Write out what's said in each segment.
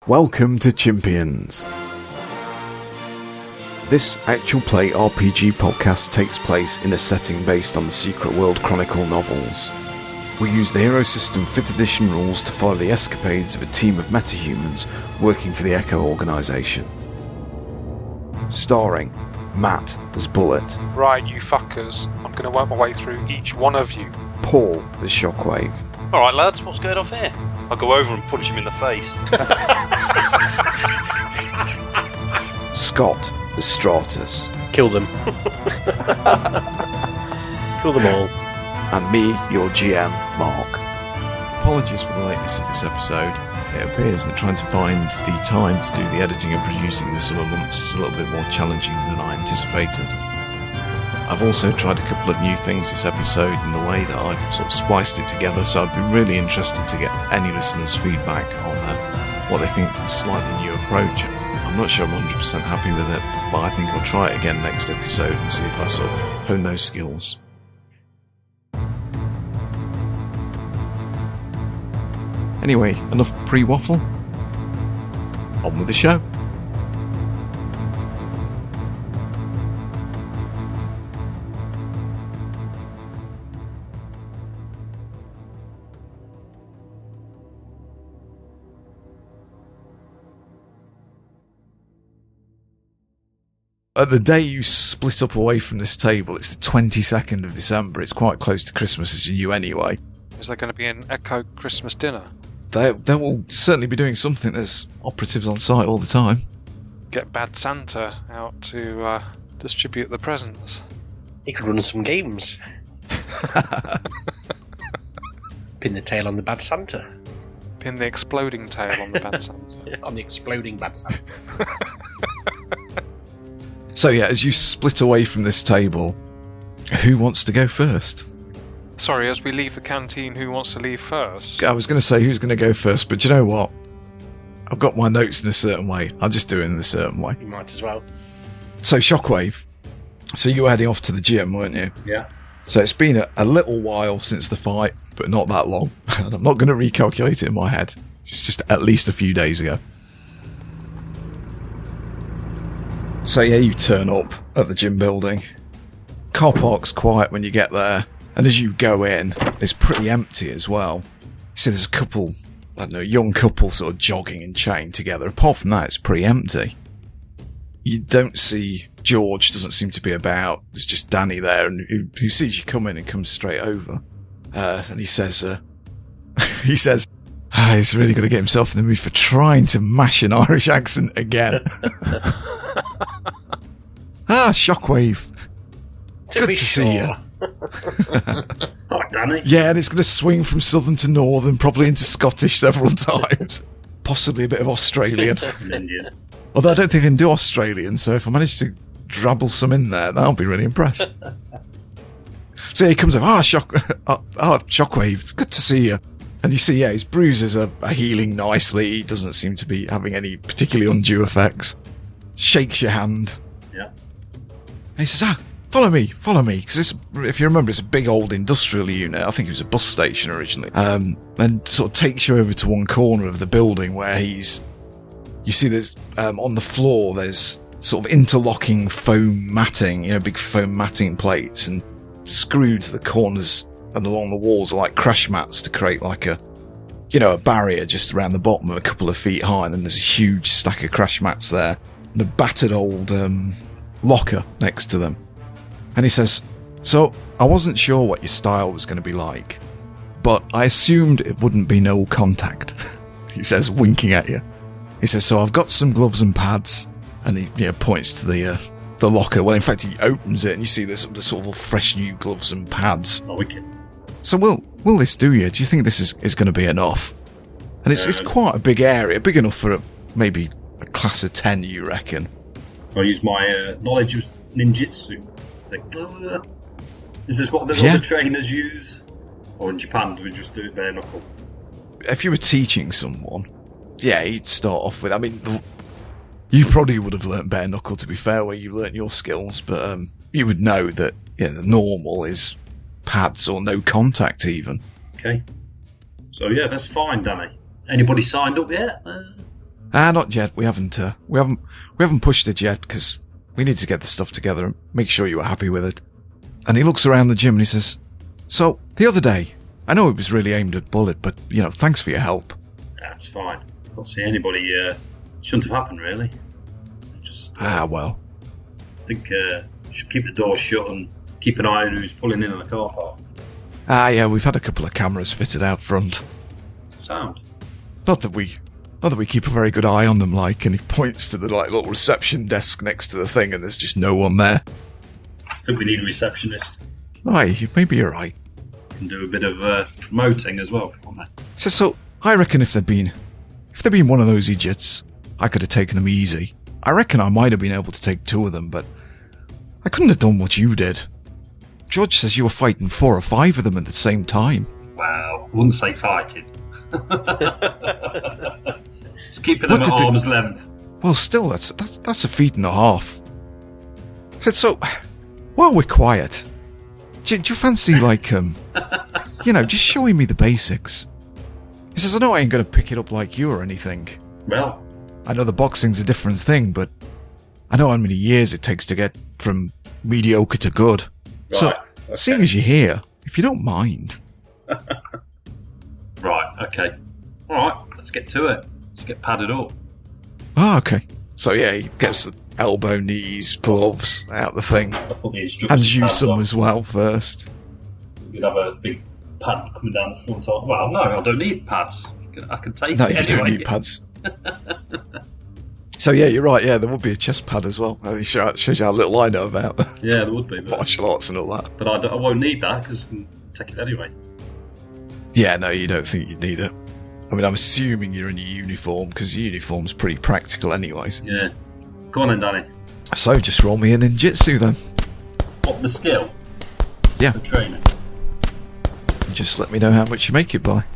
Welcome to Chimpions. This actual play RPG podcast takes place in a setting based on the Secret World Chronicle novels. We use the Hero System 5th edition rules to follow the escapades of a team of metahumans working for the Echo organisation. Starring Matt as Bullet. Right, you fuckers. I'm going to work my way through each one of you. Paul as Shockwave. Alright lads, what's going off here? I'll go over and punch him in the face. Scott as Stratus. Kill them. Kill them all. And me, your GM, Mark. Apologies for the lateness of this episode. It appears that trying to find the time to do the editing and producing in the summer months is a little bit more challenging than I anticipated. I've also tried a couple of new things this episode in the way that I've sort of spliced it together, so I'd be really interested to get any listeners' feedback on what they think to the slightly new approach. I'm not sure I'm 100% happy with it, but I think I'll try it again next episode and see if I sort of hone those skills. Anyway, enough pre-waffle. On with the show. At the day you split up away from this table, it's the 22nd of December. It's quite close to Christmas as you anyway. Is there going to be an Echo Christmas dinner? They will certainly be doing something. There's operatives on site all the time. Get Bad Santa out to distribute the presents. He could run some games. Pin the tail on the Bad Santa. Pin the exploding tail on the Bad Santa. On the exploding Bad Santa. So yeah, as you split away from this table, who wants to go first? Sorry, as we leave the canteen, who wants to leave first? I was going to say who's going to go first, but you know what? I've got my notes in a certain way. I'll just do it in a certain way. You might as well. So Shockwave, so you were heading off to the gym, weren't you? Yeah. So it's been a little while since the fight, but not that long. And I'm not going to recalculate it in my head. It's just at least a few days ago. So yeah, you turn up at the gym building. Car park's quiet when you get there. And as you go in, it's pretty empty as well. You see there's a couple, I don't know, young couple sort of jogging and chatting together. Apart from that, it's pretty empty. You don't see George, doesn't seem to be about. There's just Danny there, and who sees you come in and comes straight over. And he says, he's really got to get himself in the mood for trying to mash an Irish accent again. Shockwave. Good to see you. Oh, Danny. Yeah, and it's going to swing from southern to northern, probably into Scottish several times. Possibly a bit of Australian. Indian. Although I don't think I can do Australian, so if I manage to drabble some in there, I'll be really impressed. So yeah, he comes over, Shockwave, good to see you. And you see, yeah, his bruises are healing nicely. He doesn't seem to be having any particularly undue effects. Shakes your hand. Yeah. And he says, follow me. Because if you remember, it's a big old industrial unit. I think it was a bus station originally. And sort of takes you over to one corner of the building where you see there's, on the floor, there's sort of interlocking foam matting, big foam matting plates, and screwed to the corners and along the walls are like crash mats to create like a barrier just around the bottom of a couple of feet high. And then there's a huge stack of crash mats there and a battered old, locker next to them. And he says, so I wasn't sure what your style was going to be like, but I assumed it wouldn't be no contact. He says, winking at you. He says, so I've got some gloves and pads. And he points to the locker. Well, in fact, he opens it and you see the sort of fresh new gloves and pads. Oh, wicked. So will this do you? Do you think this is going to be enough? And it's quite a big area, big enough for maybe a class of 10, you reckon? I use my knowledge of ninjutsu. Is this what the other trainers use? Or in Japan, do we just do it bare knuckle? If you were teaching someone, yeah, you'd start off with, you probably would have learnt bare knuckle, to be fair, where you learnt your skills, but you would know that the normal is pads or no contact even. Okay. So yeah, that's fine, Danny. Anybody signed up yet? Not yet. We haven't pushed it yet, because we need to get the stuff together and make sure you are happy with it. And he looks around the gym and he says, so, the other day, I know it was really aimed at Bullet, but, thanks for your help. That's fine. I can't see anybody, shouldn't have happened, really. Well. I think you should keep the door shut and keep an eye on who's pulling in on the car park. Yeah, we've had a couple of cameras fitted out front. Sound. Not that we keep a very good eye on them, like, and he points to the little reception desk next to the thing, and there's just no one there. I think we need a receptionist. Aye, maybe you're right. Can do a bit of promoting as well, can't they? So I reckon if they'd been one of those idiots, I could have taken them easy. I reckon I might have been able to take 2 of them, but I couldn't have done what you did. George says you were fighting 4 or 5 of them at the same time. Well, I wouldn't say fighting. Just keeping them at arm's length. Well, still, that's a feat and a half. I said, so, while we're quiet, do you fancy, just showing me the basics? He says, I know I ain't going to pick it up like you or anything. Well, I know the boxing's a different thing, but I know how many years it takes to get from mediocre to good. right. So, Okay. seeing as you're here, if you don't mind. Right, okay. Alright, let's get to it. Let's get padded up. Oh, okay. So, yeah, he gets the elbow, knees, gloves out the thing. I'll put the instructions Hands you pads some on. as well first. You'd have a big pad coming down the front. Well, no, I don't need pads. I can take No, it you anyway. don't need pads. So, yeah, you're right. Yeah, there would be a chest pad as well. It shows you how little I know about Yeah, there would be. But martial arts and all that. I won't need that because I can take it anyway. Yeah, no, you don't think you'd need it. I mean, I'm assuming you're in your uniform, because your uniform's pretty practical anyways. Yeah. Go on then, Danny. So, just roll me in ninjutsu then. What, the skill? Yeah. The training? And just let me know how much you make it by.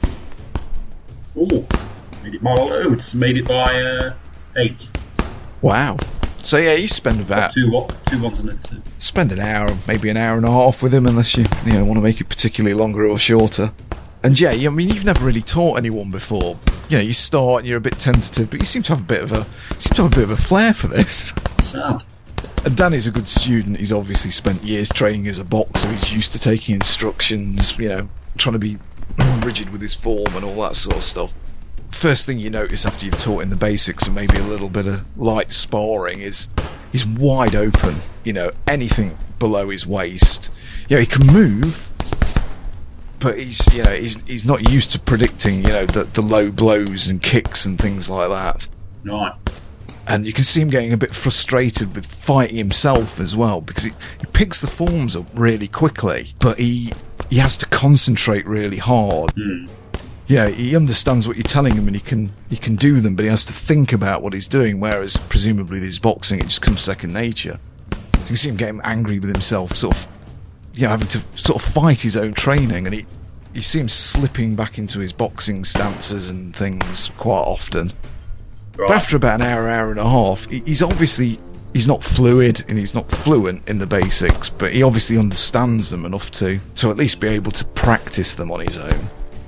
Ooh. Made it by loads. Made it by 8. Wow. So, yeah, you spend about... Two ones and then 2. Spend an hour, maybe an hour and a half with him, unless you want to make it particularly longer or shorter. And yeah, I mean, you've never really taught anyone before. You start and you're a bit tentative, but you seem to have a bit of a flair for this. Sound. And Danny's a good student. He's obviously spent years training as a boxer. He's used to taking instructions, trying to be rigid with his form and all that sort of stuff. First thing you notice after you've taught him the basics and maybe a little bit of light sparring is he's wide open. Anything below his waist. He can move, but he's not used to predicting, the low blows and kicks and things like that. Right. And you can see him getting a bit frustrated with fighting himself as well, because he picks the forms up really quickly, but he has to concentrate really hard. He understands what you're telling him and he can do them, but he has to think about what he's doing, whereas presumably with his boxing it just comes second nature. So you can see him getting angry with himself, sort of, having to sort of fight his own training, and you see him slipping back into his boxing stances and things quite often. Right. But after about an hour and a half, he's not fluid and he's not fluent in the basics, but he obviously understands them enough to at least be able to practice them on his own.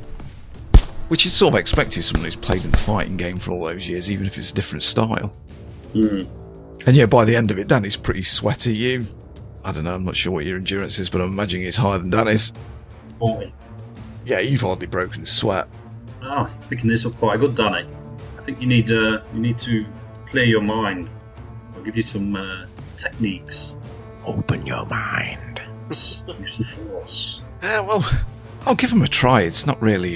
Which you'd sort of expect of someone who's played in the fighting game for all those years, even if it's a different style. And by the end of it, Danny's pretty sweaty. I don't know, I'm not sure what your endurance is, but I'm imagining it's higher than Danny's. 40. Yeah, you've hardly broken a sweat. Oh, picking this up quite good, Danny. I think you need to clear your mind. I'll give you some techniques. Open your mind. Use the force. Well, I'll give him a try. It's not really,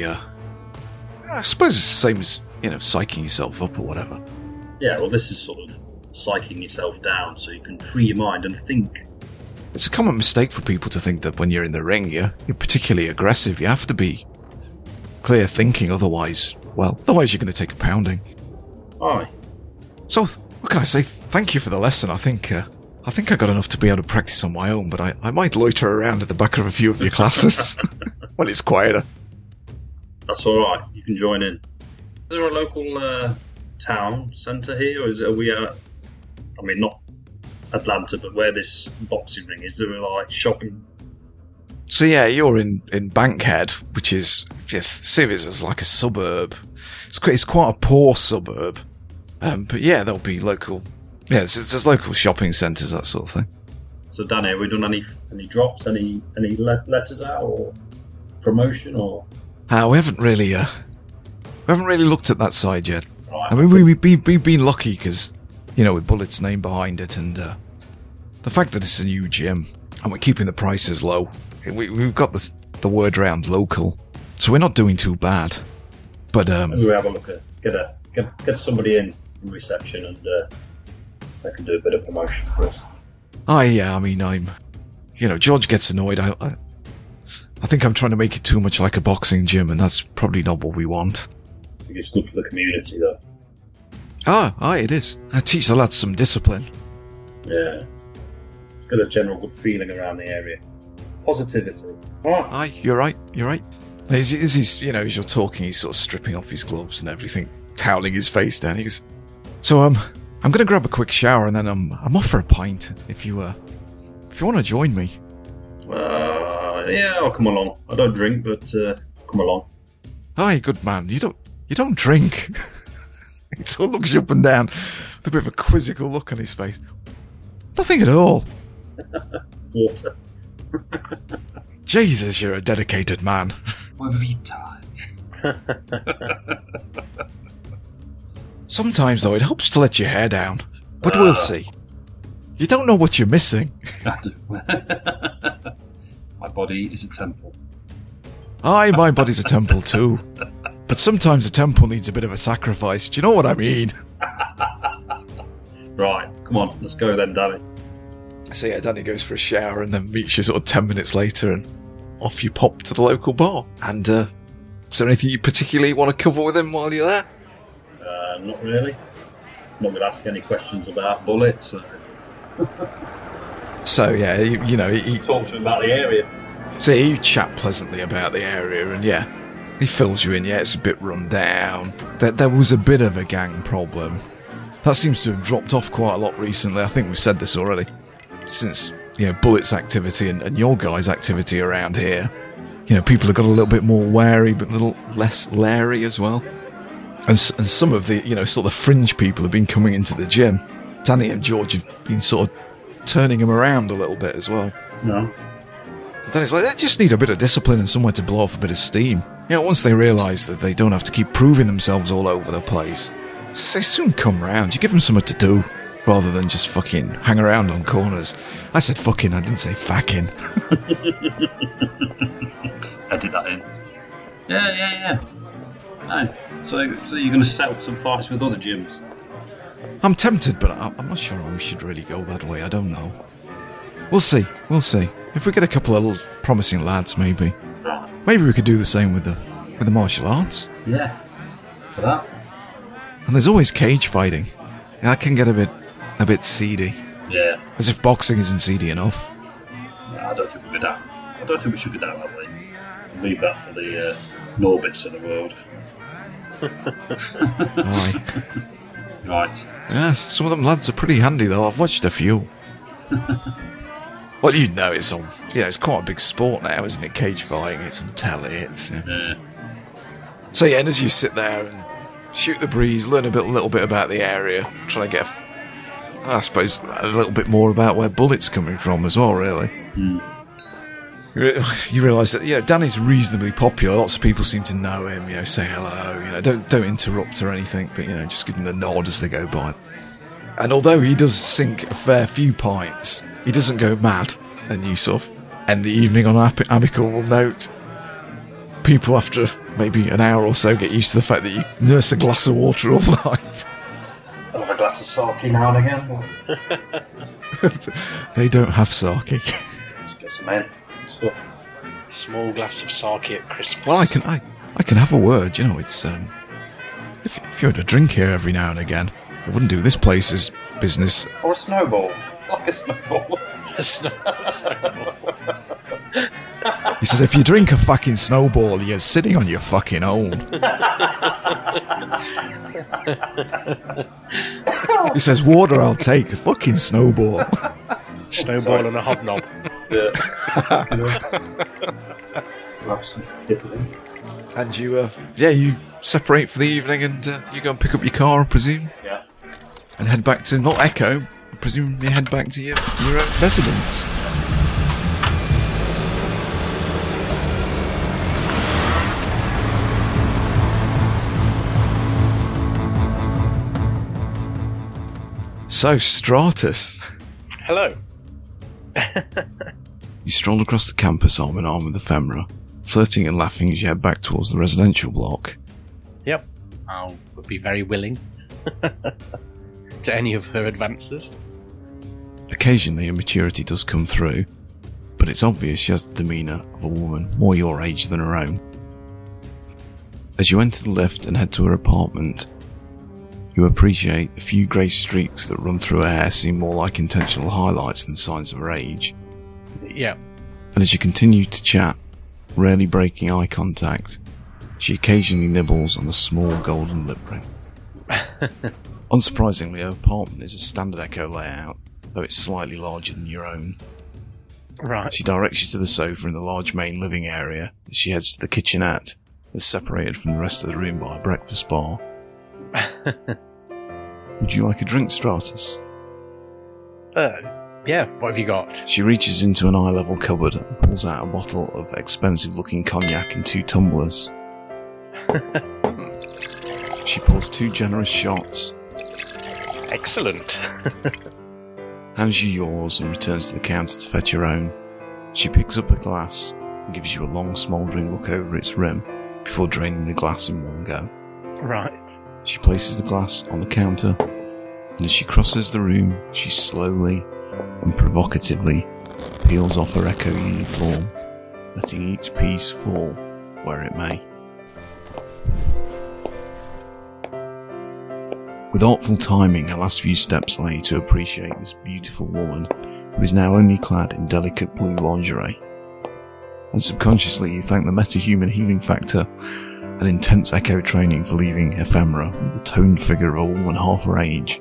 I suppose it's the same as, psyching yourself up or whatever. Yeah, well, this is sort of psyching yourself down so you can free your mind and think. It's a common mistake for people to think that when you're in the ring, you're particularly aggressive. You have to be clear thinking, otherwise you're going to take a pounding. Aye. So, what can I say? Thank you for the lesson. I think I got enough to be able to practice on my own, but I might loiter around at the back of a few of your classes when it's quieter. That's alright, you can join in. Is there a local town centre here, or are we at, not Atlanta, but where this boxing ring is, there shopping? So yeah, you're in Bankhead, which is, see if it's like a suburb. It's quite a poor suburb. But yeah, there'll be local... Yeah, there's local shopping centres, that sort of thing. So Danny, have we done any drops, any letters out, or promotion, or? We haven't really looked at that side yet. Right. I mean, we've been lucky because, with Bullet's name behind it, and the fact that it's a new gym, and we're keeping the prices low. We've got the word around local, so we're not doing too bad. But maybe we have a look at get somebody in reception, and they can do a bit of promotion for us. George gets annoyed. I think I'm trying to make it too much like a boxing gym, and that's probably not what we want. I think it's good for the community, though. It is. I teach the lads some discipline. Yeah. It's got a general good feeling around the area. Positivity. You're right. As you're talking, he's sort of stripping off his gloves and everything, toweling his face down. He goes, so, I'm going to grab a quick shower and then I'm off for a pint, if you want to join me. Yeah, I'll come along. I don't drink, but come along. Aye, good man. You don't drink. He sort of looks you up and down with a bit of a quizzical look on his face. Nothing at all. Water. Jesus, you're a dedicated man. Vita. Sometimes, though, it helps to let your hair down. But we'll see. You don't know what you're missing. I do. My body is a temple. Aye, my body's a temple too. But sometimes a temple needs a bit of a sacrifice. Do you know what I mean? Right, come on, let's go then, Danny. So yeah, Danny goes for a shower and then meets you sort of 10 minutes later, and off you pop to the local bar. And is there anything you particularly want to cover with him while you're there? Not really. Not going to ask any questions about Bullet. So yeah, he talk to him about the area. So you chat pleasantly about the area, and yeah, he fills you in. Yeah, it's a bit run down. There was a bit of a gang problem. That seems to have dropped off quite a lot recently. I think we've said this already. Since, Bullet's activity and your guys' activity around here, people have got a little bit more wary, but a little less leery as well. And some of the, sort of fringe people have been coming into the gym. Danny and George have been sort of turning him around a little bit as well. No. And Danny's like, they just need a bit of discipline and somewhere to blow off a bit of steam. Once they realise that they don't have to keep proving themselves all over the place, they soon come round. You give them something to do, rather than just fucking hang around on corners. I said fucking, I didn't say facking. I did that in. Yeah. No. So you're going to set up some fights with other gyms? I'm tempted, but I'm not sure we should really go that way. I don't know. We'll see. If we get a couple of little promising lads, maybe. Maybe we could do the same with the martial arts. Yeah. For that. And there's always cage fighting. That can get a bit seedy. Yeah. As if boxing isn't seedy enough. Yeah, I don't think we should go down that way. Leave that for the Norbits of the world. Aye. Right. Yes, some of them lads are pretty handy though. I've watched a few. Well, it's quite a big sport now, isn't it? Cage fighting, it's on telly, Yeah. So yeah, and as you sit there and shoot the breeze, learn a little bit about the area, trying to get, I suppose, a little bit more about where Bullet's coming from as well, really. Mm. You realise that, Danny's reasonably popular. Lots of people seem to know him, say hello, don't interrupt or anything, but, just give him the nod as they go by. And although he does sink a fair few pints, he doesn't go mad, and you sort of end the evening on an amicable note. People, after maybe an hour or so, get used to the fact that you nurse a glass of water all night. I'll have a glass of sake now and again. They don't have sake. Just get some in. Stuff. Small glass of sake at Christmas. Well, I can have a word. It's if you had a drink here every now and again, it wouldn't do this place's business. Or a snowball, like a snowball. He says, if you drink a fucking snowball, you're sitting on your fucking own. He says, water I'll take, a fucking snowball. Snowball and a hobnob. Yeah. Have something to dip it in. And you separate for the evening and you go and pick up your car, I presume? Yeah. and head back to, not Echo, presumably head back to your own residence. So, Stratus. Hello. You stroll across the campus arm in arm with Ephemera, flirting and laughing as you head back towards the residential block. Yep. I would be very willing to any of her advances. Occasionally, immaturity does come through, but it's obvious she has the demeanour of a woman more your age than her own. As you enter the lift and head to her apartment, you appreciate the few grey streaks that run through her hair seem more like intentional highlights than signs of her age. Yeah. And as you continue to chat, rarely breaking eye contact, she occasionally nibbles on a small golden lip ring. Unsurprisingly, her apartment is a standard Echo layout, though it's slightly larger than your own. Right. She directs you to the sofa in the large main living area as she heads to the kitchenette that's separated from the rest of the room by a breakfast bar. Would you like a drink, Stratus? Yeah, what have you got? She reaches into an eye-level cupboard and pulls out a bottle of expensive-looking cognac and 2 tumblers. She pours 2 generous shots, Excellent. hands you yours and returns to the counter to fetch her own. She picks up a glass and gives you a long smouldering look over its rim before draining the glass in one go. Right. She places the glass on the counter, and as she crosses the room, she slowly and provocatively peels off her Echo uniform, letting each piece fall where it may. With artful timing, her last few steps allow you to appreciate this beautiful woman who is now only clad in delicate blue lingerie. And subconsciously you thank the metahuman healing factor and intense Echo training for leaving Ephemera with the toned figure of a woman half her age.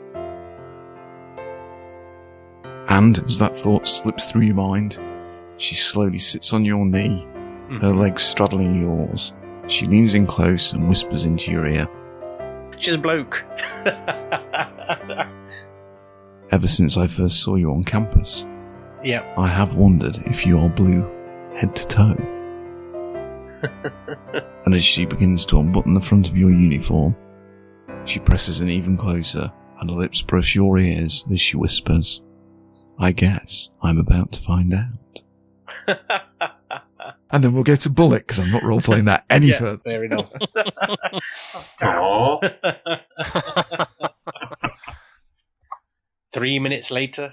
And as that thought slips through your mind, she slowly sits on your knee, her legs straddling yours. She leans in close and whispers into your ear. She's a bloke. Ever since I first saw you on campus, Yep. I have wondered if you are blue head to toe. And as she begins to unbutton the front of your uniform, she presses in even closer and her lips brush your ears as she whispers, I guess I'm about to find out. And then we'll go to Bullet, because I'm not role-playing that any further. Fair enough. Aww. 3 minutes later.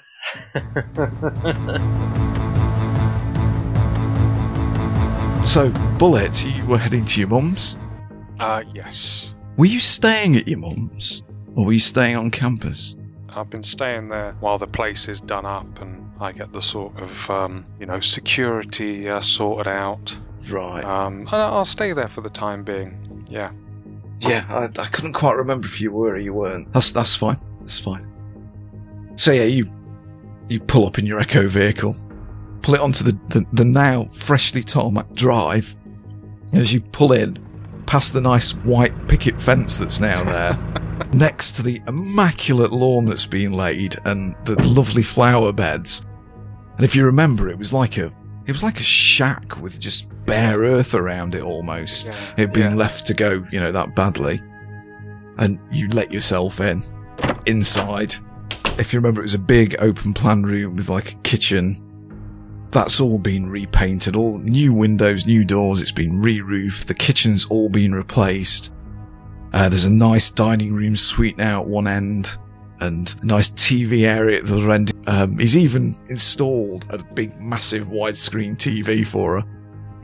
So, Bullet, you were heading to your mum's? Yes. Were you staying at your mum's? Or were you staying on campus? I've been staying there while the place is done up and I get the sort of, security sorted out. Right. And I'll stay there for the time being. Yeah. Yeah, I couldn't quite remember if you were or you weren't. That's fine. That's fine. So yeah, you pull up in your Echo vehicle, pull it onto the now freshly tarmac drive. As you pull in, past the nice white picket fence that's now there, next to the immaculate lawn that's been laid and the lovely flower beds. And if you remember, it was like a shack with just bare earth around it almost. Yeah. It had been left to go, that badly. And you let yourself in. Inside, if you remember, it was a big open plan room with like a kitchen. That's all been repainted, all new windows, new doors, it's been re-roofed, the kitchen's all been replaced. There's a nice dining room suite now at one end, and a nice TV area at the other end. He's even installed a big, massive widescreen TV for her.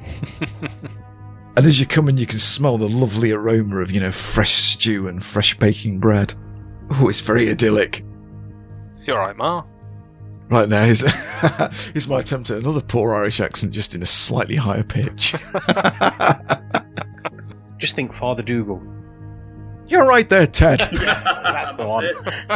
And as you come in, you can smell the lovely aroma of, fresh stew and fresh baking bread. Oh, it's very idyllic. You alright, Ma? Right now, here's my attempt at another poor Irish accent, just in a slightly higher pitch. Just think Father Dougal. You're right there, Ted. That's the one.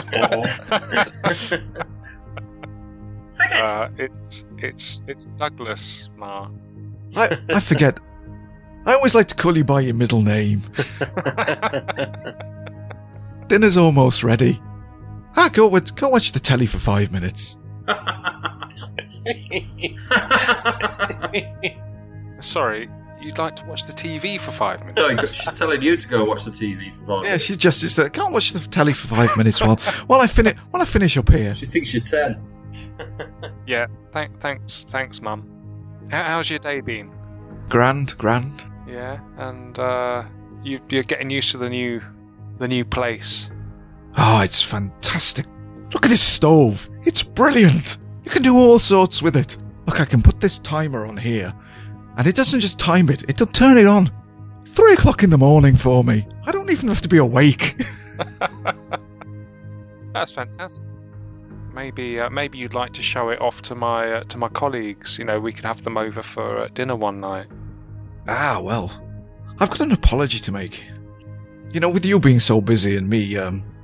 It's Douglas, Ma. I forget. I always like to call you by your middle name. Dinner's almost ready. Go watch the telly for 5 minutes. Sorry, you'd like to watch the TV for 5 minutes? No, she's telling you to go watch the TV for 5 minutes. Yeah, she just said, "Go and watch the telly for 5 minutes while I finish up here." She thinks you're 10. Yeah, thanks, Mum. How's your day been? Grand. Yeah, and you're getting used to the new place. Oh, it's fantastic. Look at this stove. It's brilliant. You can do all sorts with it. Look, I can put this timer on here, and it doesn't just time it, it'll turn it on. 3 o'clock in the morning for me. I don't even have to be awake. That's fantastic. Maybe you'd like to show it off to my colleagues. You know, we could have them over for dinner one night. Well, I've got an apology to make. You know, with you being so busy and me,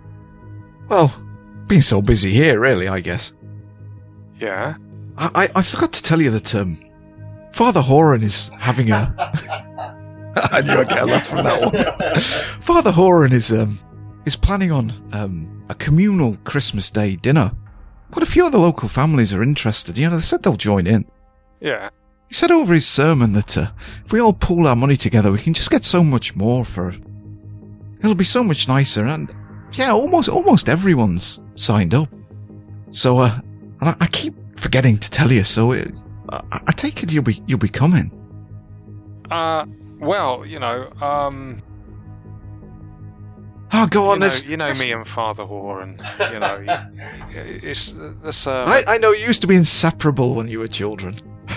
being so busy here, really, I guess. Yeah? I forgot to tell you that, Father Horan is having a... I knew I'd get a laugh from that one. Father Horan is planning on, a communal Christmas Day dinner. Quite a few of the local families are interested. You know, they said they'll join in. Yeah. He said over his sermon that, if we all pool our money together, we can just get so much more for it. It'll be so much nicer, and yeah, almost everyone's signed up. So, and I keep forgetting to tell you. So, I take it you'll be coming. Well, you know, Oh, go on. You know me and Father Horan. You know, it's the sermon. I know you used to be inseparable when you were children.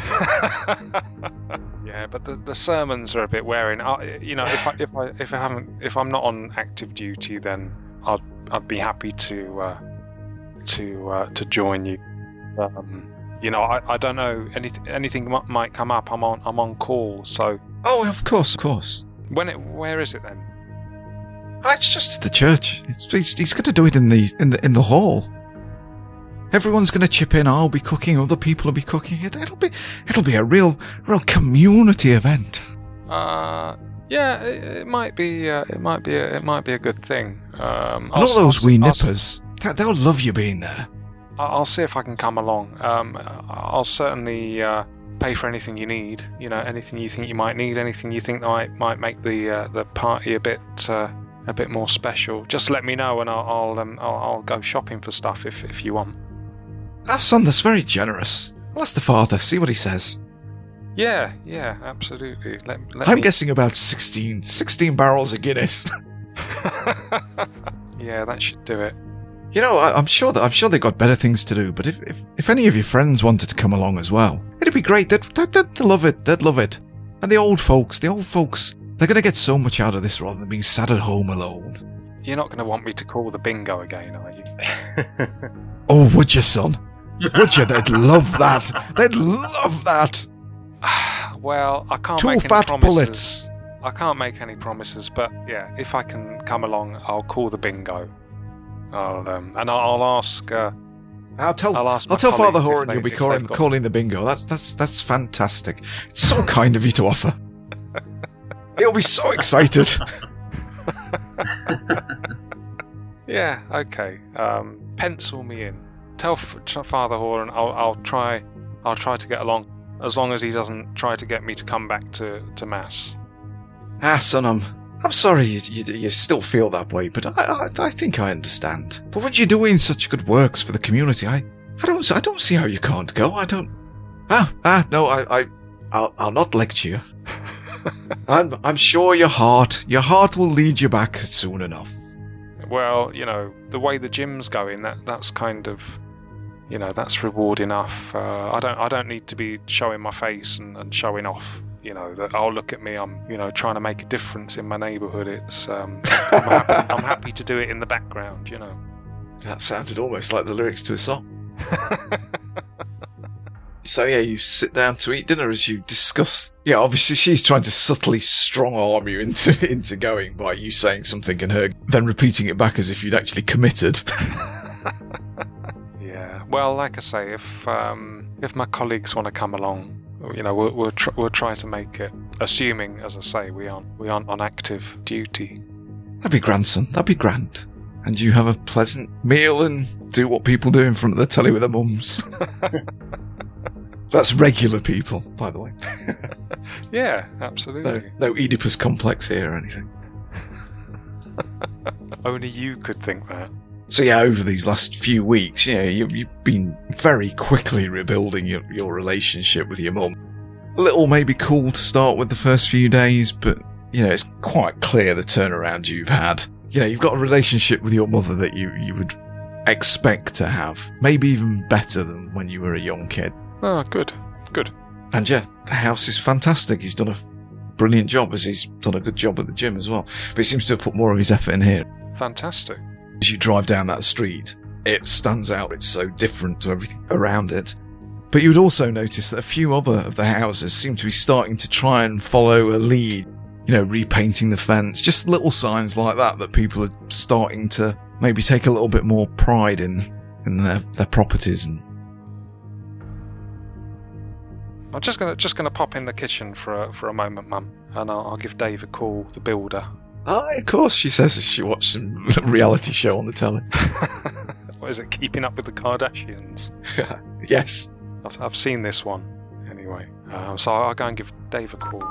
Yeah, but the sermons are a bit wearing. You know, if I'm not on active duty, then I'd be happy to join you. You know, I don't know, anything might come up. I'm on call, so. Oh, of course. Where is it then? It's just at the church. He's going to do it in the hall. Everyone's going to chip in. I'll be cooking. Other people will be cooking. It'll be a real community event. Yeah, it might be a good thing. And all those wee nippers, they'll love you being there. I'll see if I can come along. I'll certainly pay for anything you need. You know, anything you think you might need, anything you think that might make the party a bit more special. Just let me know, and I'll go shopping for stuff if you want. Son, that's very generous. I'll ask the father, see what he says. Yeah, absolutely. I'm guessing about 16 barrels of Guinness. Yeah, that should do it. You know, I'm sure they've got better things to do. But if any of your friends wanted to come along as well, it'd be great. They'd love it. They'd love it. And the old folks, they're going to get so much out of this rather than being sat at home alone. You're not going to want me to call the bingo again, are you? Oh, would you, son? Would you? They'd love that. They'd love that. Well, I can't Two make any fat promises. bullets. I can't make any promises, but yeah, if I can come along, I'll call the bingo. I'll ask. I'll tell my Father colleagues Horan if you'll be they've got- calling the bingo. That's fantastic. It's so kind of you to offer. He'll be so excited. Yeah, okay. Pencil me in. Tell Father Horan I'll try to get along, as long as he doesn't try to get me to come back to Mass. Son, I'm sorry you still feel that way, but I think I understand. But when you're doing such good works for the community, I don't see how you can't go. I don't. No, I'll not lecture you. I'm sure your heart will lead you back soon enough. Well, you know, the way the gym's going, that's kind of, you know, that's reward enough. I don't need to be showing my face and showing off. You know, that look at me. I'm, you know, trying to make a difference in my neighbourhood. It's I'm happy to do it in the background. You know. That sounded almost like the lyrics to a song. So yeah, you sit down to eat dinner as you discuss. Yeah, obviously she's trying to subtly strong-arm you into going by you saying something and her then repeating it back as if you'd actually committed. Yeah. Well, like I say, if my colleagues want to come along, you know, we'll try to make it. Assuming, as I say, we aren't on active duty. That'd be grand, son. That'd be grand. and you have a pleasant meal and do what people do in front of the telly with their mums. That's regular people, by the way. Yeah, absolutely. No Oedipus complex here or anything. Only you could think that. So yeah, over these last few weeks, you've been very quickly rebuilding your relationship with your mum. A little maybe cool to start with the first few days, but it's quite clear the turnaround you've had. You've got a relationship with your mother that you would expect to have, maybe even better than when you were a young kid. Oh, good. And yeah, the house is fantastic. He's done a brilliant job, as he's done a good job at the gym as well. But he seems to have put more of his effort in here. Fantastic. As you drive down that street, it stands out. It's so different to everything around it. But you would also notice that a few other of the houses seem to be starting to try and follow a lead. Repainting the fence, just little signs like that people are starting to maybe take a little bit more pride in their properties. And I'm just gonna pop in the kitchen for a moment, Mum, and I'll give Dave a call, the builder. Oh, of course, she says as she watched some reality show on the telly. What is it, Keeping Up with the Kardashians? Yes. I've seen this one, anyway. So I'll go and give Dave a call.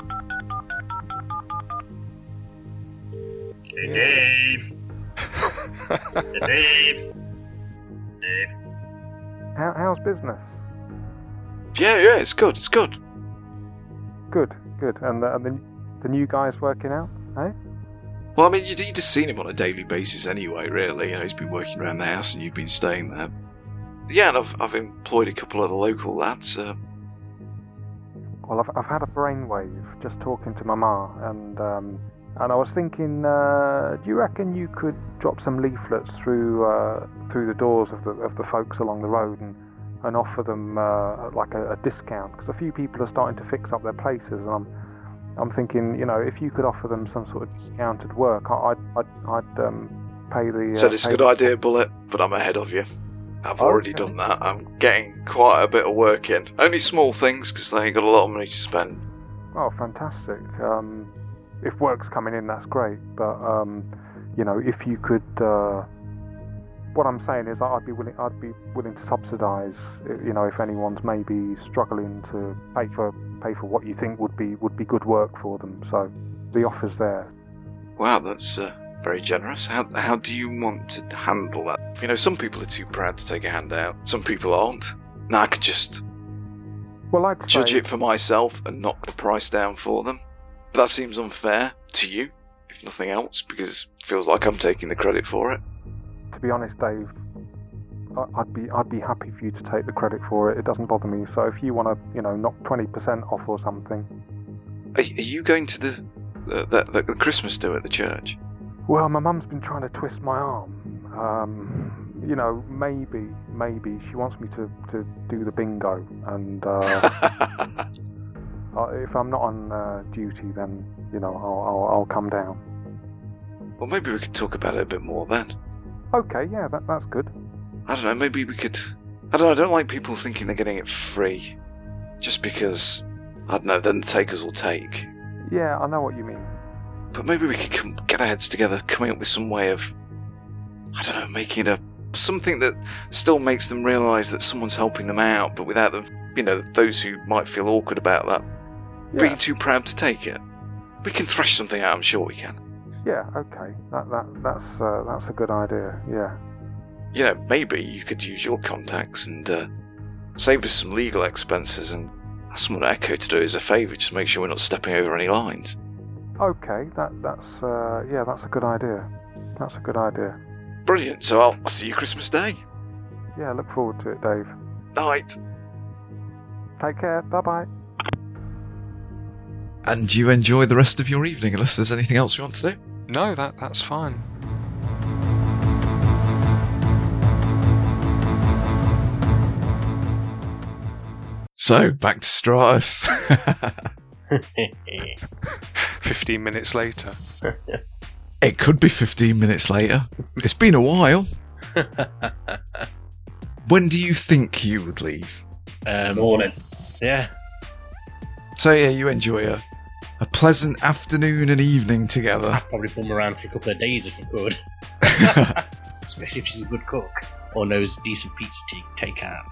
Hey, Dave. Hey, Dave. Dave. How's business? Yeah, it's good. Good. And the new guy's working out, eh? Well, I mean, you'd have seen him on a daily basis anyway, really. He's been working around the house and you've been staying there. Yeah, and I've employed a couple of the local lads. Well, I've had a brainwave just talking to my ma, and I was thinking, do you reckon you could drop some leaflets through the doors of the folks along the road and offer them like a discount? Because a few people are starting to fix up their places, and I'm thinking, if you could offer them some sort of discounted work, I'd pay the. So it's a good idea, Bullet, but I'm ahead of you. I've already done that. I'm getting quite a bit of work in. Only small things, because they ain't got a lot of money to spend. Oh, fantastic. If work's coming in, that's great. But, if you could... what I'm saying is I'd be willing to subsidise, if anyone's maybe struggling to pay for what you think would be good work for them. So the offer's there. Wow, that's very generous. How do you want to handle that? Some people are too proud to take a handout. Some people aren't. Now I could just judge it for myself and knock the price down for them. But that seems unfair to you, if nothing else, because it feels like I'm taking the credit for it. To be honest, Dave, I'd be happy for you to take the credit for it. It doesn't bother me. So if you want to, knock 20% off or something. Are you going to the Christmas do at the church? Well, my mum's been trying to twist my arm. Maybe she wants me to do the bingo, and if I'm not on duty, then I'll come down. Well, maybe we could talk about it a bit more then. Okay, yeah, that's good. I don't know, maybe we could... I don't like people thinking they're getting it free. Just because, I don't know, then the takers will take. Yeah, I know what you mean. But maybe we could get our heads together, coming up with some way of, I don't know, making something that still makes them realise that someone's helping them out, but without them, those who might feel awkward about that, being too proud to take it. We can thresh something out, I'm sure we can. Yeah, okay. That's a good idea, yeah. Maybe you could use your contacts and save us some legal expenses and ask someone at Echo to do us a favour, just make sure we're not stepping over any lines. Okay, that's a good idea. That's a good idea. Brilliant, so I'll see you Christmas Day. Yeah, look forward to it, Dave. Night. Take care, bye-bye. And you enjoy the rest of your evening, unless there's anything else you want to do? No, that's fine. So, back to Stratus. 15 minutes later. It could be 15 minutes later. It's been a while. When do you think you would leave? Morning. Yeah. So yeah, you enjoy a pleasant afternoon and evening together. I'd probably bum around for a couple of days if I could. especially if she's a good cook or knows decent pizza to take out.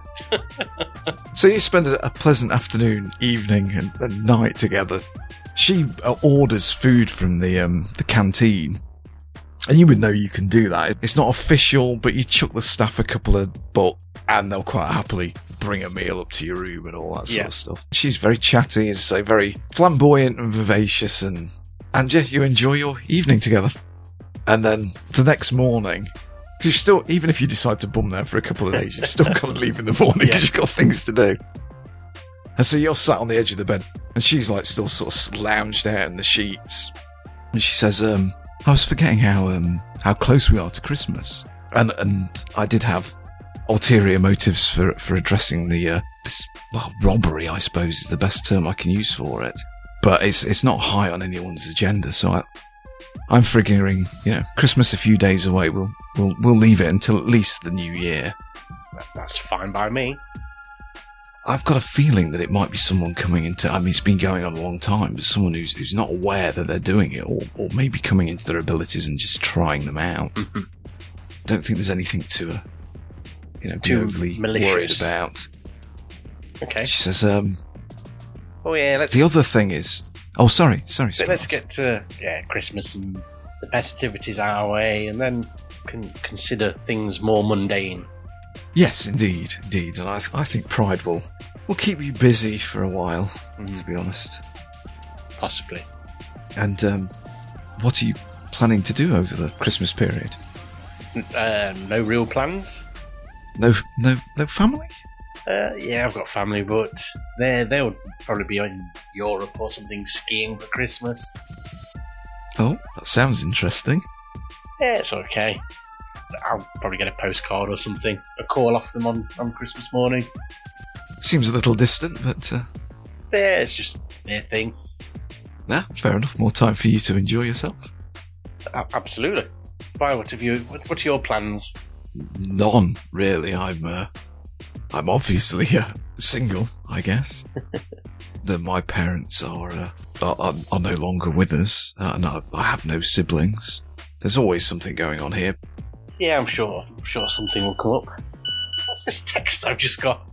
So you spend a pleasant afternoon, evening, and night together. She orders food from the canteen, and you would know you can do that. It's not official, but you chuck the staff a couple of bucks, and they'll quite happily bring a meal up to your room and all that sort of stuff. She's very chatty, as I say, very flamboyant and vivacious, and yeah, you enjoy your evening together. And then the next morning, because you've still, even if you decide to bum there for a couple of days, you've still got to leave in the morning because you've got things to do. And so you're sat on the edge of the bed, and she's like still sort of slouched out in the sheets. And she says, I was forgetting how close we are to Christmas. And I did have ulterior motives for addressing this robbery, I suppose is the best term I can use for it. But it's not high on anyone's agenda, so I'm figuring, Christmas a few days away. We'll leave it until at least the new year. That's fine by me. I've got a feeling that it might be someone coming into... I mean, it's been going on a long time, but someone who's not aware that they're doing it, or maybe coming into their abilities and just trying them out. Mm-hmm. Don't think there's anything to, be overly worried about. Okay. She says, oh yeah, let's... The other thing is... Oh, sorry. Let's get to Christmas and the festivities our way, and then consider things more mundane. Yes, indeed. And I think Pride will keep you busy for a while, to be honest. Possibly. And what are you planning to do over the Christmas period? No real plans. No family? Yeah, I've got family, but they'll probably be in Europe or something skiing for Christmas. Oh, that sounds interesting. Yeah, it's okay. I'll probably get a postcard or something, a call off them on Christmas morning. Seems a little distant, but... Yeah, it's just their thing. Nah, fair enough. More time for you to enjoy yourself. Absolutely. Why? What are your plans? None, really. I'm obviously single, I guess. My parents are no longer with us, and I have no siblings. There's always something going on here. Yeah, I'm sure something will come up. What's this text I've just got?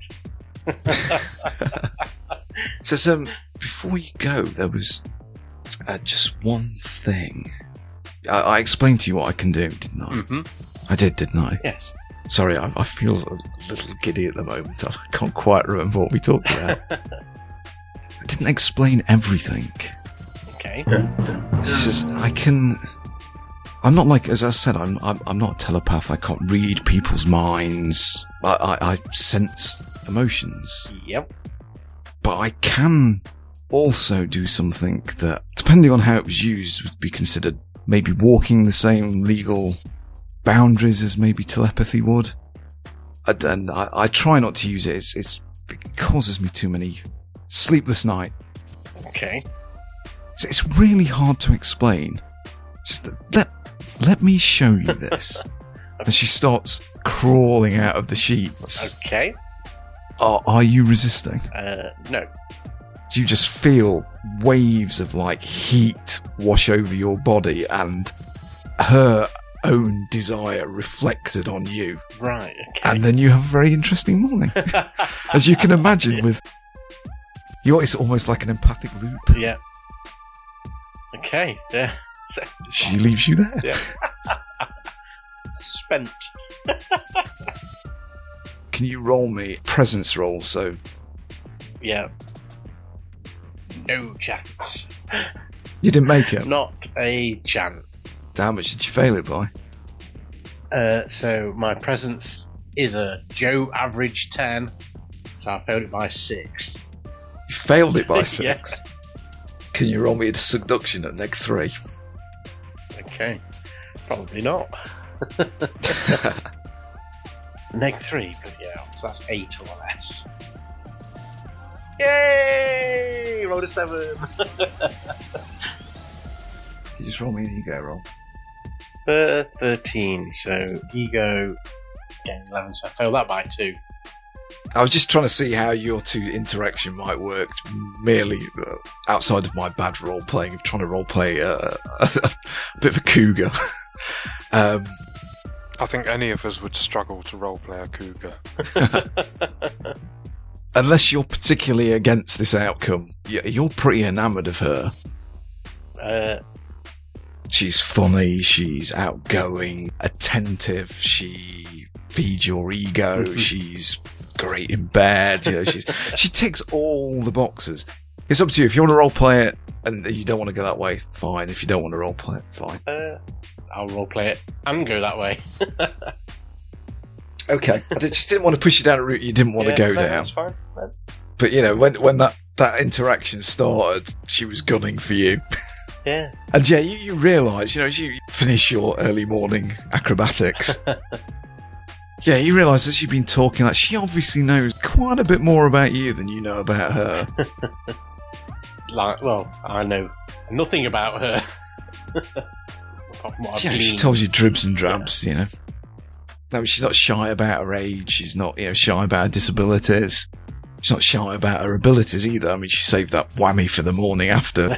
Says, before you go, there was just one thing. I explained to you what I can do, didn't I? Mm-hmm. I did, didn't I? Yes. Sorry, I feel a little giddy at the moment. I can't quite remember what we talked about. I didn't explain everything. Okay. She says, I'm not like, as I said, I'm not a telepath. I can't read people's minds. I sense emotions. Yep. But I can also do something that, depending on how it was used, would be considered maybe walking the same legal boundaries as maybe telepathy would. And I try not to use it. It causes me too many sleepless nights. Okay. It's really hard to explain. Just let me show you this. And she starts crawling out of the sheets. Okay. Are you resisting? No. Do you just feel waves of heat wash over your body and her own desire reflected on you? Right, okay. And then you have a very interesting morning. As you can imagine, it's almost like an empathic loop. Yeah. Okay, yeah. She leaves you there. Yeah. Spent. Can you roll me presence roll? So. Yeah. No chance. You didn't make it? Not a chance. How much did you fail it by? So my presence is a Joe average 10, so I failed it by 6. You failed it by 6? Yeah. Can you roll me a seduction at -3? Okay. Probably not. -3, but yeah, so that's 8 or less. Yay! Rolled a 7. You just roll me an ego roll. 13, so ego, again 11, so I failed that by 2. I was just trying to see how your two interaction might work, merely outside of my bad role playing of trying to role play a bit of a cougar. I think any of us would struggle to roleplay a cougar. Unless you're particularly against this outcome, you're pretty enamoured of her. She's funny, she's outgoing, attentive, she feeds your ego, she's great in bed, she ticks all the boxes. It's up to you. If you want to roleplay it and you don't want to go that way, fine. If you don't want to roleplay it, fine. I'll roleplay it and go that way. Okay. I just didn't want to push you down a route you didn't want to go down. That's fine. But, when that interaction started, she was gunning for you. Yeah. And, you realise, as you finish your early morning acrobatics, you realise as you've been talking that she obviously knows quite a bit more about you than you know about her. I know nothing about her. Apart from what I've She gleaned. tells you dribs and drabs, I mean, she's not shy about her age. She's not, shy about her disabilities. She's not shy about her abilities either. I mean, she saved that whammy for the morning after.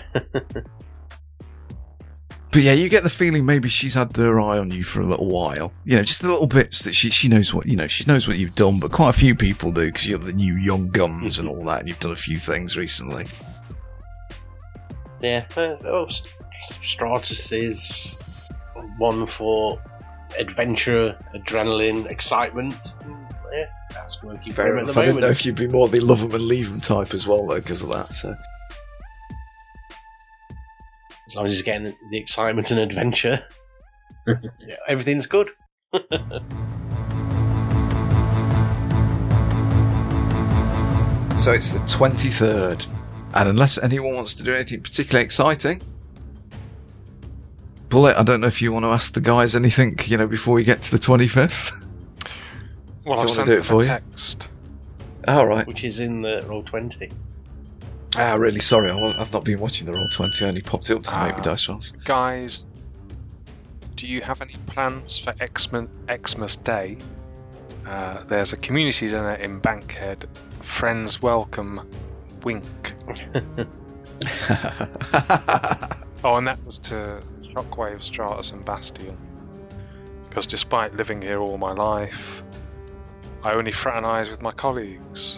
But you get the feeling maybe she's had her eye on you for a little while. Just the little bits that she knows what, she knows what you've done, but quite a few people do because you're the new young guns and all that, and you've done a few things recently. Yeah. Stratus is one for adventure, adrenaline, excitement. Yeah, that's working for him at the moment. I didn't know if you'd be more the love 'em and leave 'em type as well, though, because of that. So. As long as he's getting the excitement and adventure, everything's good. So it's the 23rd, and unless anyone wants to do anything particularly exciting, Bullet, I don't know if you want to ask the guys anything, before we get to the 25th. Well, I've sent them a text. All right. Which is in the Roll20. Really sorry, I've not been watching the Roll20, I only popped it up to make me dice rolls. Guys, do you have any plans for Xmas Day? There's a community dinner in Bankhead. Friends welcome, wink. Oh, and that was to Shockwave, Stratus and Bastion. Because despite living here all my life, I only fraternise with my colleagues.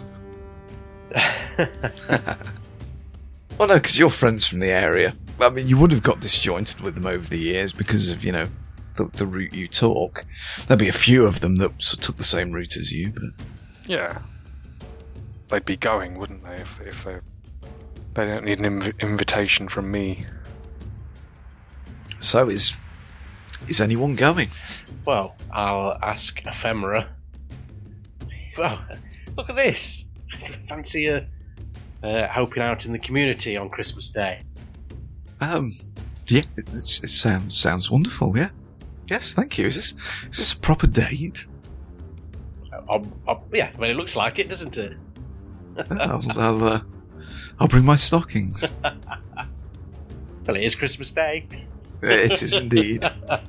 Well, no, because you're friends from the area. I mean, you would have got disjointed with them over the years because of, the route you took. There'd be a few of them that sort of took the same route as you, but... Yeah. They'd be going, wouldn't they, if they don't need an invitation from me. So, is anyone going? Well, I'll ask Ephemera. Well, look at this. Fancy helping out in the community on Christmas Day? Yeah, it sounds wonderful. Yeah, yes, thank you. Is this a proper date? Yeah, well, it looks like it, doesn't it? I'll bring my stockings. Well, it is Christmas Day. It is indeed.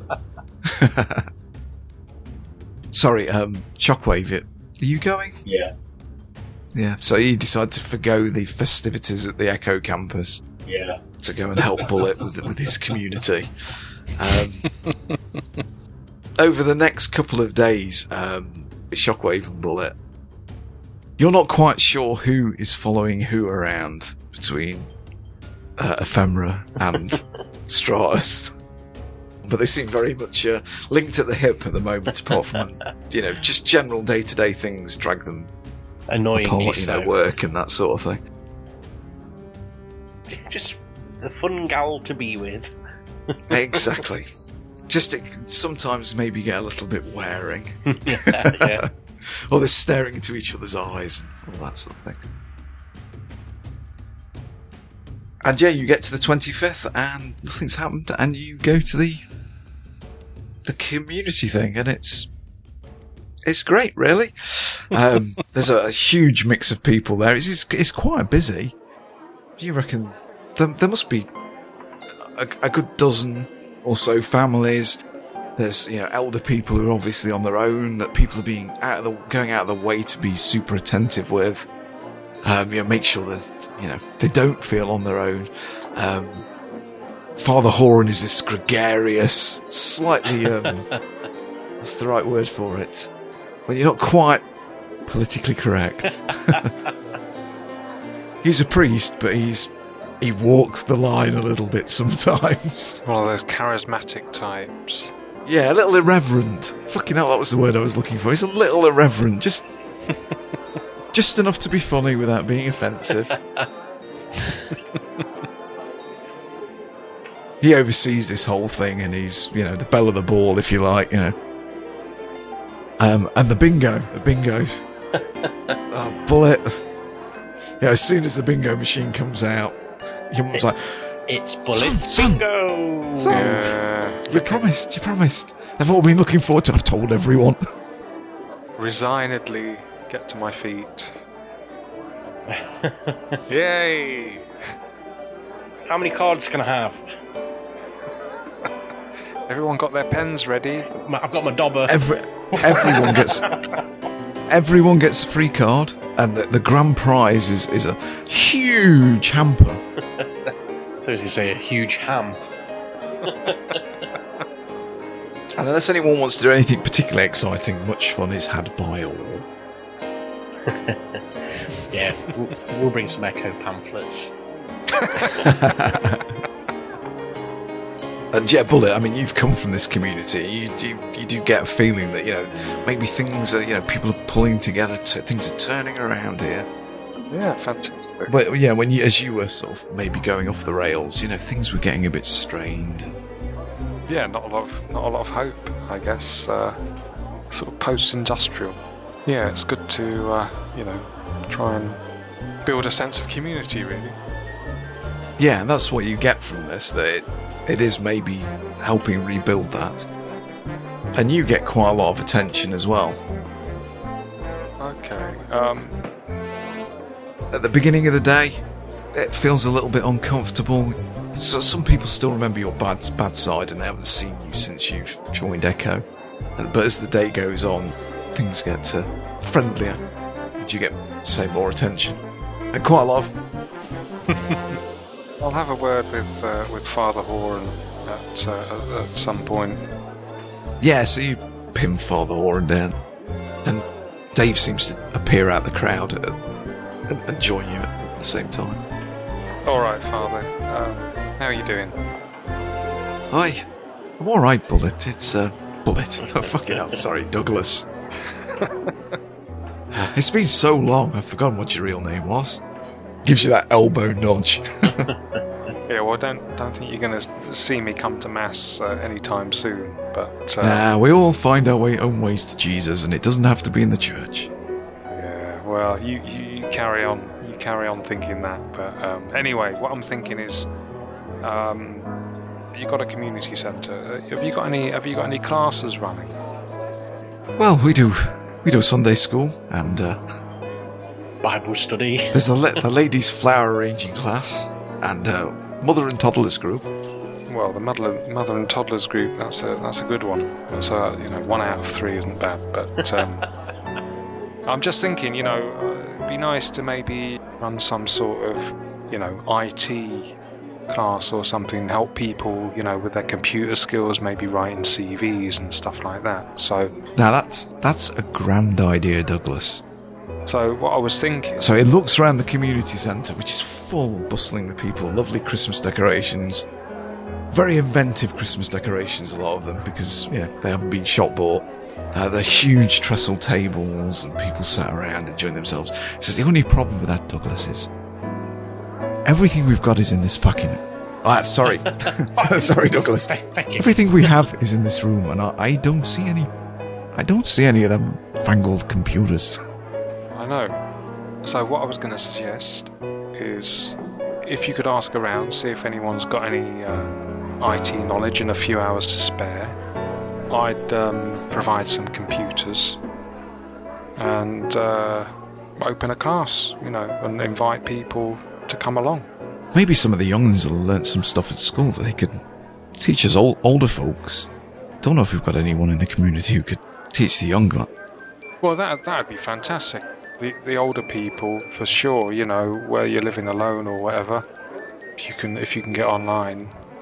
Sorry, Shockwave, are you going? Yeah. Yeah, so you decide to forgo the festivities at the Echo campus. Yeah. To go and help Bullet with his community. Over the next couple of days, Shockwave and Bullet, you're not quite sure who is following who around between Ephemera and Stratus. But they seem very much linked at the hip at the moment, apart from, just general day-to-day things drag them annoyingly apart, work and that sort of thing. Just a fun gal to be with. Exactly. Just it can sometimes maybe get a little bit wearing. Yeah. Or they're staring into each other's eyes, all that sort of thing. And you get to the 25th and nothing's happened, and you go to the community thing, and it's great, really. There's a huge mix of people there. It's quite busy. You reckon there must be a good dozen or so families. There's elder people who are obviously on their own, that people are going out of the way to be super attentive with. Make sure that they don't feel on their own. Father Horan is this gregarious, slightly What's the right word for it? When you're not quite politically correct. He's a priest, but he walks the line a little bit sometimes. One of those charismatic types. Yeah, a little irreverent. Fucking hell, that was the word I was looking for. He's a little irreverent, just enough to be funny without being offensive. He oversees this whole thing, and he's, the belle of the ball, if you like, And the bingo. Oh, Bullet. Yeah, as soon as the bingo machine comes out, your mum's like, "It's Bullet's Son, bingo!" Yeah. You promised. They've all been looking forward to it. I've told everyone. Resignedly get to my feet. Yay! How many cards can I have? Everyone got their pens ready? I've got my dobber. Everyone gets a free card, and the grand prize is a huge hamper. I thought you say a huge ham. And unless anyone wants to do anything particularly exciting, much fun is had by all. Yeah, we'll bring some Echo pamphlets. And yeah, Bullet, I mean, you've come from this community. You do get a feeling that, maybe things are, people are pulling together, things are turning around here. Yeah, fantastic. But yeah, as you were sort of maybe going off the rails, things were getting a bit strained. Yeah, not a lot of hope, I guess. Sort of post-industrial. Yeah, it's good to try and build a sense of community, really. Yeah, and that's what you get from this. That it is maybe helping rebuild that, and you get quite a lot of attention as well. Okay. At the beginning of the day, it feels a little bit uncomfortable. So some people still remember your bad side, and they haven't seen you since you've joined Echo. But as the day goes on, things get friendlier, and you get, say, more attention, and quite a lot of. I'll have a word with Father Horn at some point. Yeah, so you pin Father Horn down, and Dave seems to appear out the crowd and join you at the same time. All right, Father. How are you doing? Hi. I'm alright, Bullet. It's, Bullet. Oh, fucking hell, sorry, Douglas. It's been so long, I've forgotten what your real name was. Gives you that elbow nudge. Yeah, well, don't think you're going to see me come to Mass anytime soon, but... we all find our own ways to Jesus, and it doesn't have to be in the church. Yeah, well, you carry on. You carry on thinking that, but anyway, what I'm thinking is... you got a community centre. Have you got any classes running? Well, we do Sunday school, and Bible study. There's the ladies' flower arranging class, and mother and toddlers group. Well, the mother and toddlers group, that's a good one. That's 1 out of 3 isn't bad, but I'm just thinking, it'd be nice to maybe run some sort of, IT class or something, help people, with their computer skills, maybe writing CVs and stuff like that. So now that's a grand idea, Douglas. So what I was thinking... So it looks around the community centre, which is full, bustling with people, lovely Christmas decorations, very inventive Christmas decorations, a lot of them, because, they haven't been shop bought. They're huge trestle tables, and people sat around enjoying themselves. He says the only problem with that, Douglas, is everything we've got is in this fucking... sorry. Sorry, Douglas. Thank you. Everything we have is in this room, and I don't see any of them fangled computers. I know. So what I was going to suggest is if you could ask around, see if anyone's got any IT knowledge and a few hours to spare. I'd provide some computers and open a class, and invite people to come along. Maybe some of the young'uns will have learnt some stuff at school that they could teach us older folks. Don't know if we've got anyone in the community who could teach the young lot. Well, that'd be fantastic. The older people, for sure, where you're living alone or whatever, if you can get online,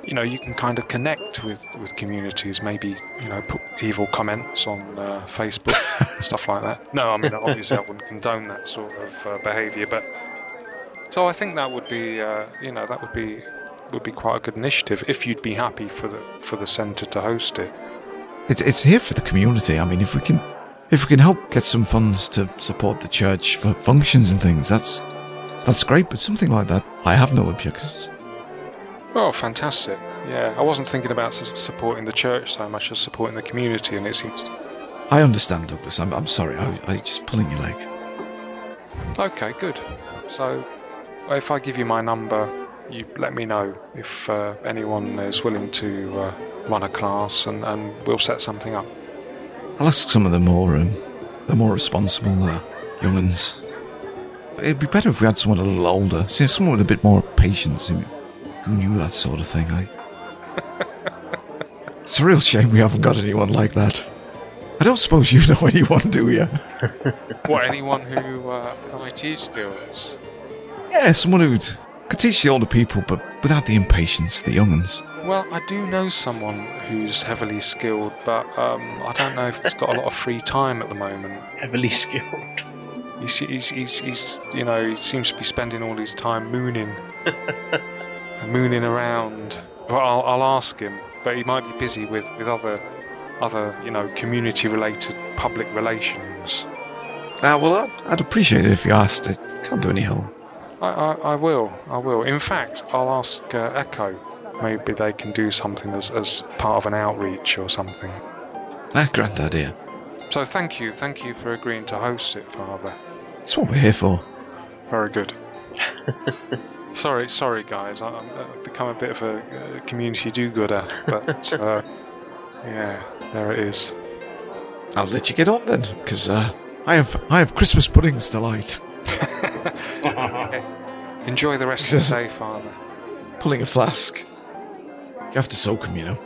you can kind of connect with communities, maybe, put evil comments on Facebook, stuff like that. No, I mean, obviously I wouldn't condone that sort of behaviour, but so I think that would be, would be quite a good initiative if you'd be happy for the centre to host it. It's here for the community. I mean, if we can help get some funds to support the church for functions and things, that's great. But something like that, I have no objections. Oh, fantastic! Yeah, I wasn't thinking about supporting the church so much as supporting the community, and it seems to... I understand, Douglas. I'm sorry. I just pulling your leg. Okay, good. So, if I give you my number, you let me know if anyone is willing to run a class, and we'll set something up. I'll ask some of the more responsible young'uns. It'd be better if we had someone a little older. See, someone with a bit more patience who knew that sort of thing. It's a real shame we haven't got anyone like that. I don't suppose you know anyone, do you? What, anyone who IT skills? Yeah, someone who could teach the older people, but without the impatience, the young'uns. Well, I do know someone who's heavily skilled, but I don't know if he's got a lot of free time at the moment. Heavily skilled. He's he seems to be spending all his time mooning around. Well, I'll ask him, but he might be busy with other community-related public relations. Well, I'd appreciate it if you asked. It can't do any harm. I will. In fact, I'll ask Echo. Maybe they can do something as part of an outreach or something. Grand idea. So thank you for agreeing to host it, Father. That's what we're here for. Very good. Sorry, guys. I've become a bit of a community do-gooder, but yeah, there it is. I'll let you get on then, because I have Christmas puddings to light. Enjoy the rest of the day, Father. Pulling a flask. You have to soak them, you know.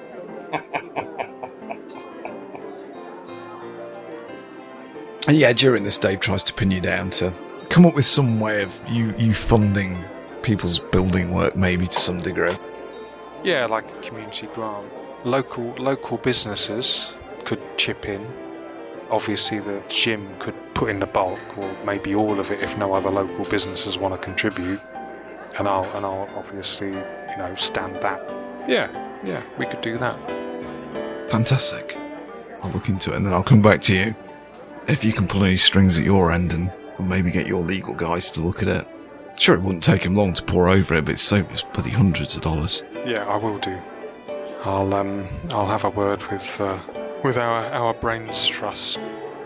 And yeah, during this, Dave tries to pin you down to come up with some way of you funding people's building work, maybe to some degree. Yeah, like a community grant. Local businesses could chip in. Obviously, the gym could put in the bulk, or maybe all of it, if no other local businesses want to contribute. And I'll obviously, stand that. Yeah, we could do that. Fantastic. I'll look into it and then I'll come back to you. If you can pull any strings at your end and maybe get your legal guys to look at it. Sure, it wouldn't take him long to pore over it, but it saved us bloody hundreds of dollars. Yeah, I will do. I'll have a word with our brains trust.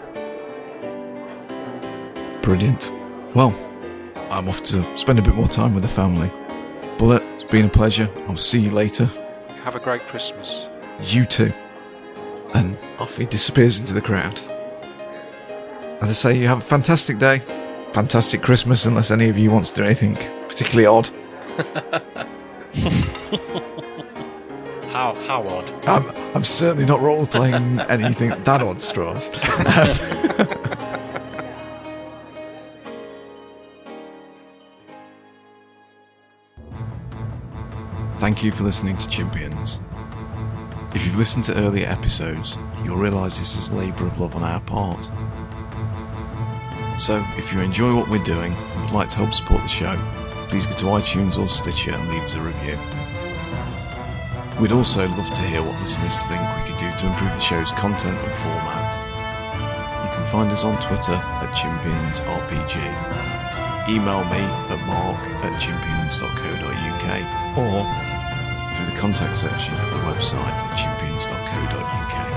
Brilliant. Well, I'm off to spend a bit more time with the family. Bullet, it's been a pleasure. I'll see you later. Have a great Christmas. You too. And off he disappears into the crowd. As I say, you have a fantastic day. Fantastic Christmas, unless any of you wants to do anything particularly odd. How odd? I'm certainly not role-playing anything that odd, Straws. Thank you for listening to Chimpions. If you've listened to earlier episodes, you'll realise this is labour of love on our part. So, if you enjoy what we're doing and would like to help support the show, please go to iTunes or Stitcher and leave us a review. We'd also love to hear what listeners think we could do to improve the show's content and format. You can find us on Twitter @ChimpionsRPG, email me at mark@chimpions.co.uk, or through the contact section of the website at chimpions.co.uk.